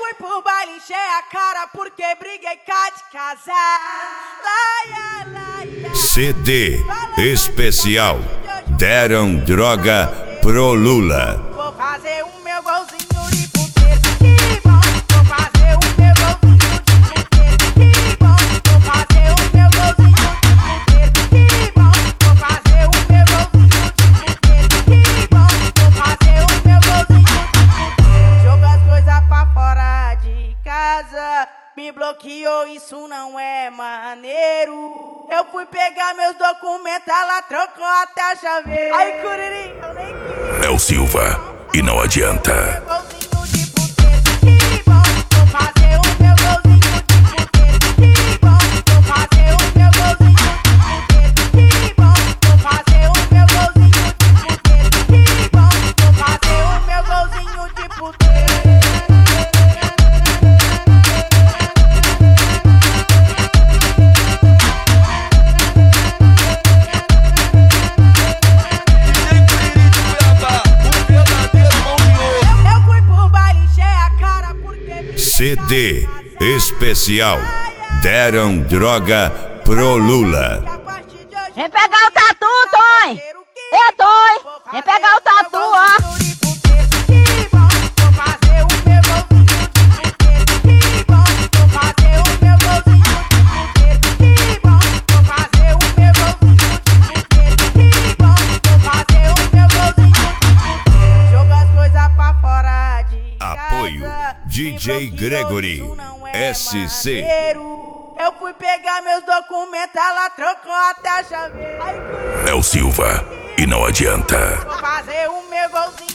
fui pro baile, encher a cara porque briguei cá de casar. CD especial Deram Droga pro Lula. Vou fazer o meu golzinho de puteiro, que bom. Vou fazer o meu golzinho de puteiro, que bom. Vou fazer o meu golzinho de puteiro, que bom. Vou fazer o meu golzinho de puteiro, que bom. Vou fazer o meu golzinho de puteiro. Jogo as coisas pra fora de casa, me bloqueou, isso não é maneiro. Eu fui pegar meus documentos, ela trocou até a chaveira. Ai, Curirim, eu nem quis. É o Silva e não adianta. Golzinho de puteiro, que bom. Vou fazer o meu golzinho de puteiro, que bom. Vou fazer o meu golzinho de puteiro, que bom. Vou fazer o meu golzinho de puteiro, que bom. Vou fazer o meu golzinho de puteiro. CD especial Deram Droga pro Lula. Vem pegar o tatu, Tonho! Ê, Tonho! Vem pegar o tatu, ó! Apoio DJ Gregory SC. Eu fui pegar meus documentos, ela trocou até a chaveira. É o Silva e não adianta. Vou fazer o meu golzinho.